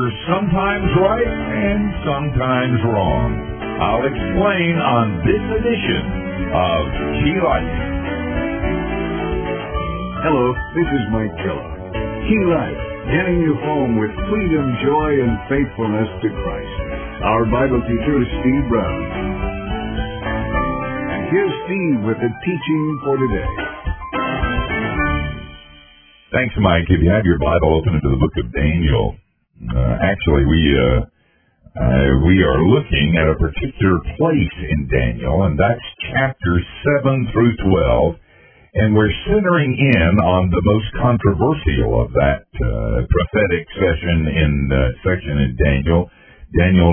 sometimes right and sometimes wrong. I'll explain on this edition of Key Life. Hello, this is Mike Keller. Key Life, getting you home with freedom, joy, and faithfulness to Christ. Our Bible teacher is Steve Brown. And here's Steve with the teaching for today. Thanks, Mike. If you have your Bible, open it to the book of Daniel. Actually, we are looking at a particular place in Daniel, and that's chapters 7 through 12, and we're centering in on the most controversial of that prophetic section in Daniel, Daniel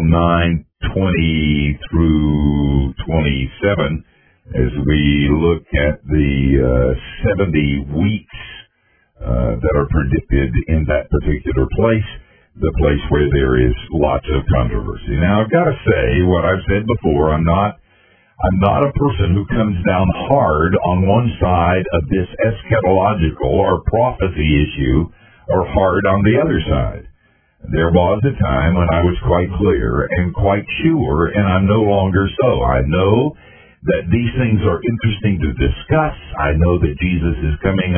9:20 through 27, as we look at the 70 weeks that are predicted in that particular place, the place where there is lots of controversy. Now, I've got to say what I've said before. I'm not a person who comes down hard on one side of this eschatological or prophecy issue or hard on the other side. There was a time when I was quite clear and quite sure, and I'm no longer so. I know that these things are interesting to discuss. I know that Jesus is coming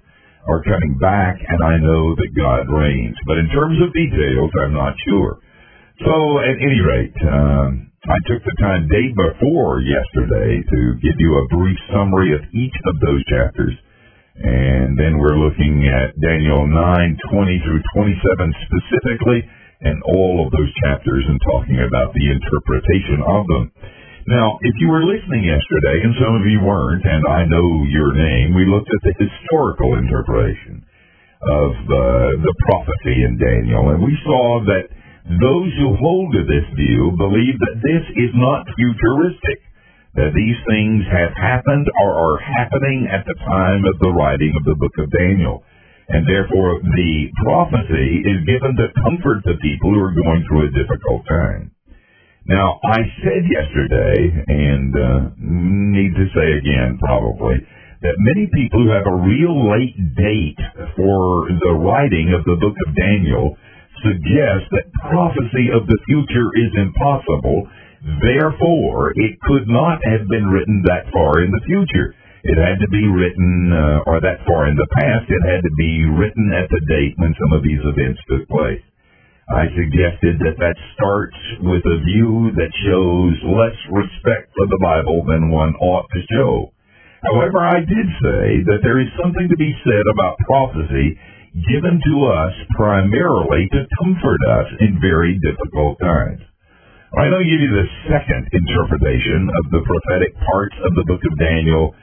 back, and I know that God reigns. But in terms of details, I'm not sure. So, at any rate, I took the time day before yesterday to give you a brief summary of each of those chapters. And then we're looking at Daniel 9:20 through 27 specifically, and all of those chapters, and talking about the interpretation of them. Now, if you were listening yesterday, and some of you weren't, and I know your name, we looked at the historical interpretation of the prophecy in Daniel, and we saw that those who hold to this view believe that this is not futuristic, that these things have happened or are happening at the time of the writing of the book of Daniel, and therefore the prophecy is given to comfort the people who are going through a difficult time. Now, I said yesterday, and need to say again probably, that many people who have a real late date for the writing of the book of Daniel suggest that prophecy of the future is impossible. Therefore, it could not have been written that far in the future. It had to be written, or that far in the past, it had to be written at the date when some of these events took place. I suggested that starts with a view that shows less respect for the Bible than one ought to show. However, I did say that there is something to be said about prophecy given to us primarily to comfort us in very difficult times. I'm going to give you the second interpretation of the prophetic parts of the book of Daniel,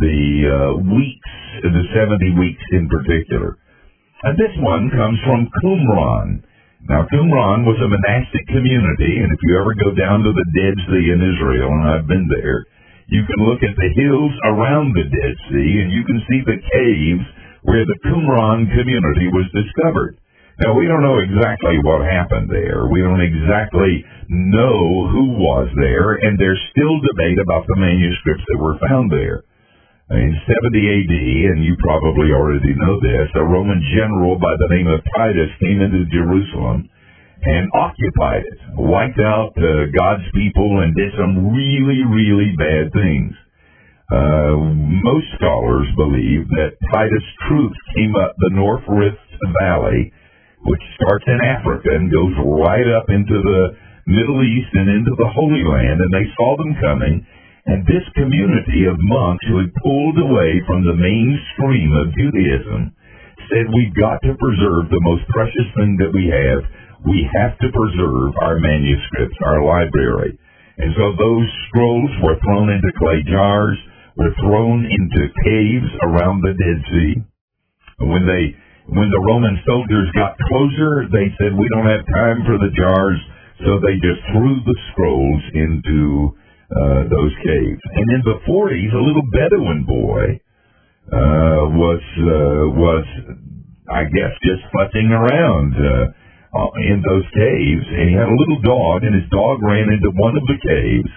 the 70 weeks in particular. And this one comes from Qumran. Now, Qumran was a monastic community, and if you ever go down to the Dead Sea in Israel, and I've been there, you can look at the hills around the Dead Sea, and you can see the caves where the Qumran community was discovered. Now, we don't know exactly what happened there. We don't exactly know who was there, and there's still debate about the manuscripts that were found there. In 70 A.D., and you probably already know this, a Roman general by the name of Titus came into Jerusalem and occupied it, wiped out God's people, and did some really, really bad things. Most scholars believe that Titus' troops came up the North Rift Valley, which starts in Africa and goes right up into the Middle East and into the Holy Land, and they saw them coming. And this community of monks who had pulled away from the mainstream of Judaism said, we've got to preserve the most precious thing that we have. We have to preserve our manuscripts, our library. And so those scrolls were thrown into clay jars, were thrown into caves around the Dead Sea. When the Roman soldiers got closer, they said, we don't have time for the jars, so they just threw the scrolls into those caves. And in the 40s, a little Bedouin boy was I guess just fussing around in those caves, and he had a little dog, and his dog ran into one of the caves,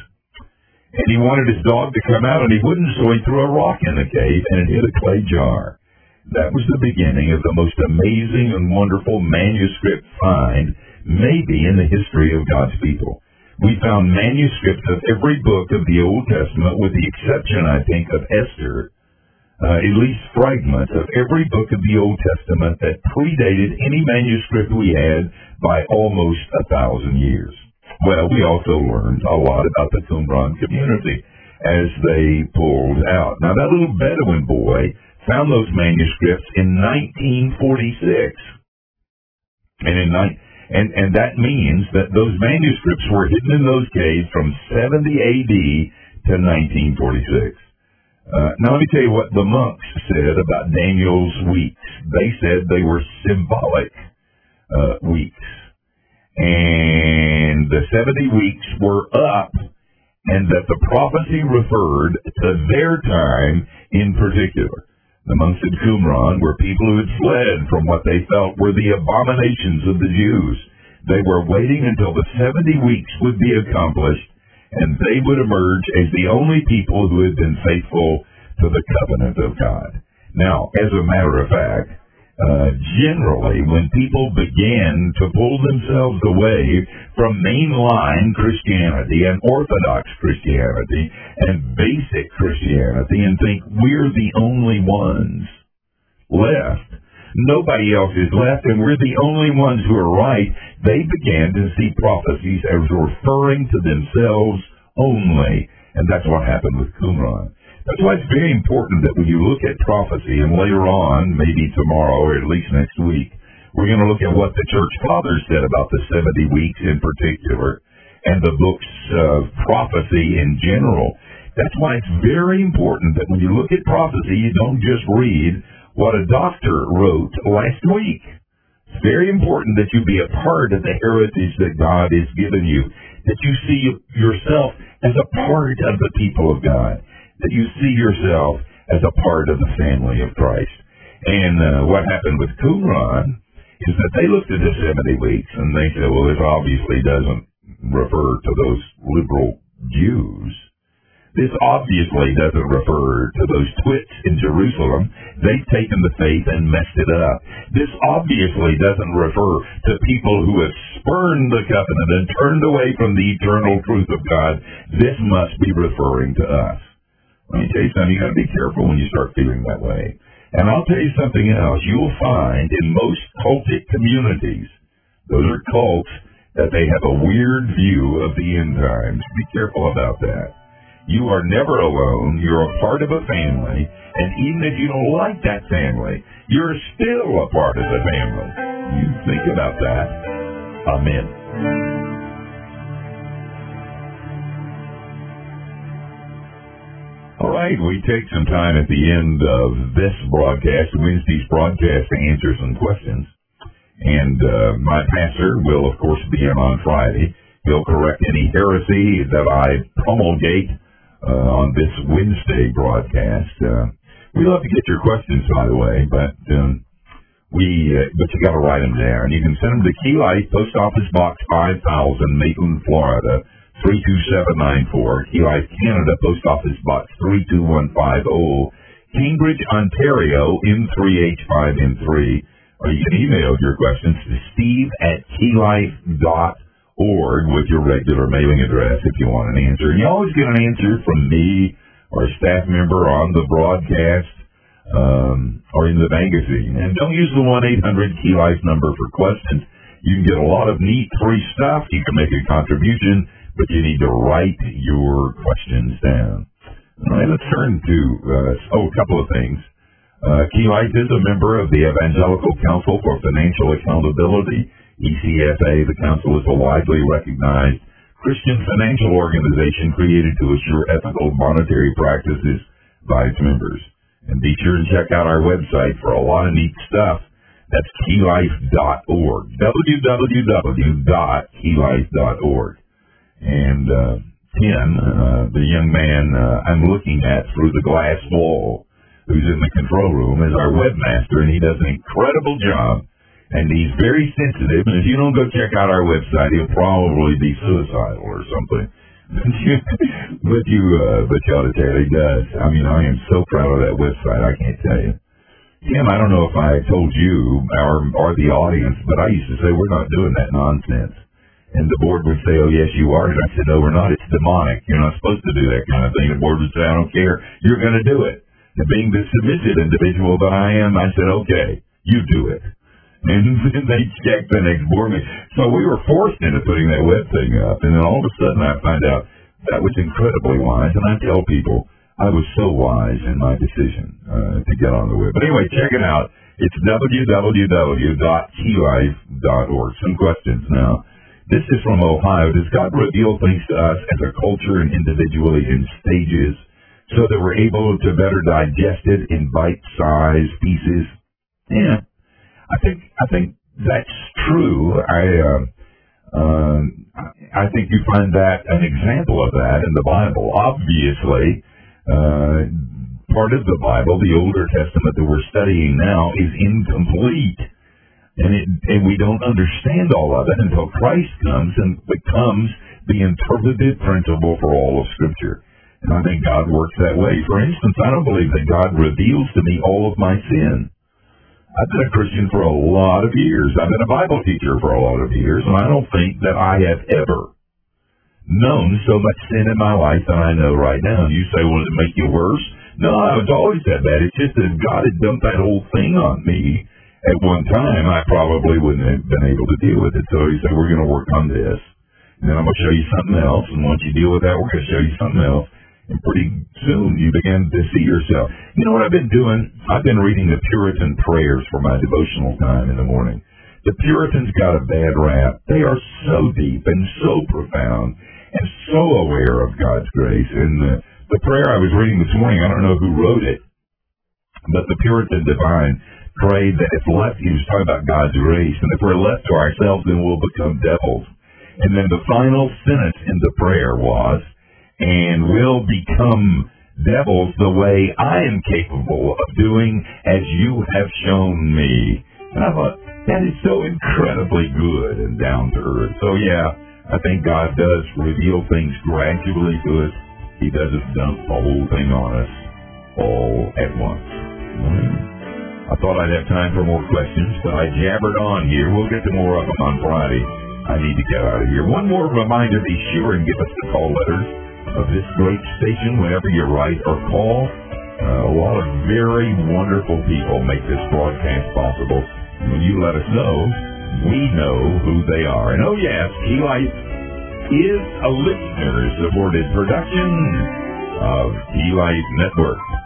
and he wanted his dog to come out, and he wouldn't, so he threw a rock in the cave, and it hit a clay jar. That was the beginning of the most amazing and wonderful manuscript find maybe in the history of God's people. We found manuscripts of every book of the Old Testament, with the exception, I think, of Esther, at least fragments of every book of the Old Testament that predated any manuscript we had by almost 1,000 years. Well, we also learned a lot about the Qumran community as they pulled out. Now, that little Bedouin boy found those manuscripts in 1946. And that means that those manuscripts were hidden in those caves from 70 A.D. to 1946. Now, let me tell you what the monks said about Daniel's weeks. They said they were symbolic weeks. And the 70 weeks were up, and that the prophecy referred to their time in particular. The monks at Qumran were people who had fled from what they felt were the abominations of the Jews. They were waiting until the 70 weeks would be accomplished, and they would emerge as the only people who had been faithful to the covenant of God. Now, as a matter of fact, generally, when people began to pull themselves away from mainline Christianity and Orthodox Christianity and basic Christianity and think we're the only ones left, nobody else is left, and we're the only ones who are right, they began to see prophecies as referring to themselves only. And that's what happened with Qumran. That's why it's very important that when you look at prophecy, and later on, maybe tomorrow or at least next week, we're going to look at what the church fathers said about the 70 weeks in particular, and the books of prophecy in general. That's why it's very important that when you look at prophecy, you don't just read what a doctor wrote last week. It's very important that you be a part of the heritage that God has given you, that you see yourself as a part of the people of God, that you see yourself as a part of the family of Christ. And what happened with Qumran is that they looked at the 70 weeks and they said, well, this obviously doesn't refer to those liberal Jews. This obviously doesn't refer to those twits in Jerusalem. They've taken the faith and messed it up. This obviously doesn't refer to people who have spurned the covenant and turned away from the eternal truth of God. This must be referring to us. Let me tell you something, you got to be careful when you start feeling that way. And I'll tell you something else. You'll find in most cultic communities, those are cults, that they have a weird view of the end times. Be careful about that. You are never alone. You're a part of a family. And even if you don't like that family, you're still a part of the family. You think about that. Amen. All right, we take some time at the end of this broadcast, Wednesday's broadcast, to answer some questions. And my pastor will, of course, be in on Friday. He'll correct any heresy that I promulgate on this Wednesday broadcast. We love to get your questions, by the way, but you got to write them down. You can send them to Key Life, Post Office Box 5000, Maitland, Florida, 32794, Key Life, Canada, Post Office Box 32150, Cambridge, Ontario, M3H5M3. Or you can email your questions to steve@keylife.org with your regular mailing address if you want an answer. And you always get an answer from me or a staff member on the broadcast or in the magazine. And don't use the 1-800-KEY LIFE number for questions. You can get a lot of neat free stuff. You can make a contribution, but you need to write your questions down. All right, let's turn to a couple of things. Key Life is a member of the Evangelical Council for Financial Accountability, ECFA. The council is a widely recognized Christian financial organization created to assure ethical monetary practices by its members. And be sure to check out our website for a lot of neat stuff. That's keylife.org, www.keylife.org. And Ken, the young man I'm looking at through the glass wall, who's in the control room, is our webmaster, and he does an incredible job. And he's very sensitive, and if you don't go check out our website, he'll probably be suicidal or something. but you ought to tell he does. I mean, I am so proud of that website, I can't tell you. Tim, I don't know if I told you or the audience, but I used to say we're not doing that nonsense. And the board would say, oh, yes, you are. And I said, no, we're not. It's demonic. You're not supposed to do that kind of thing. The board would say, I don't care. You're going to do it. And being the submissive individual that I am, I said, okay, you do it. And then they checked the next board meeting. So we were forced into putting that web thing up. And then all of a sudden I find out that was incredibly wise. And I tell people I was so wise in my decision to get on the web. But anyway, check it out. It's www.keylife.org. Some questions now. This is from Ohio. Does God reveal things to us as a culture and individually in stages so that we're able to better digest it in bite-sized pieces? Yeah, I think that's true. I think you find that an example of that in the Bible. Obviously, part of the Bible, the Older Testament that we're studying now, is incomplete. And we don't understand all of it until Christ comes and becomes the interpretive principle for all of Scripture. And I think God works that way. For instance, I don't believe that God reveals to me all of my sin. I've been a Christian for a lot of years. I've been a Bible teacher for a lot of years, and I don't think that I have ever known so much sin in my life than I know right now. And you say, well, does it make you worse? No, I've always said that. It's just that if God had dumped that whole thing on me at one time, I probably wouldn't have been able to deal with it. So he said, we're going to work on this. And then I'm going to show you something else. And once you deal with that, we're going to show you something else. And pretty soon you begin to see yourself. You know what I've been doing? I've been reading the Puritan prayers for my devotional time in the morning. The Puritans got a bad rap. They are so deep and so profound and so aware of God's grace. And the prayer I was reading this morning, I don't know who wrote it, but the Puritan divine prayed that if left, he was talking about God's grace, and if we're left to ourselves, then we'll become devils. And then the final sentence in the prayer was, and we'll become devils the way I am capable of doing as you have shown me. And I thought, that is so incredibly good and down to earth. So yeah, I think God does reveal things gradually to us. He doesn't dump the whole thing on us all at once. I thought I'd have time for more questions, but I jabbered on here. We'll get to more of them on Friday. I need to get out of here. One more reminder, be sure and give us the call letters of this great station whenever you write or call. A lot of very wonderful people make this broadcast possible. When you let us know, we know who they are. And oh yes, Key Life is a listener-supported production of Key Life Network.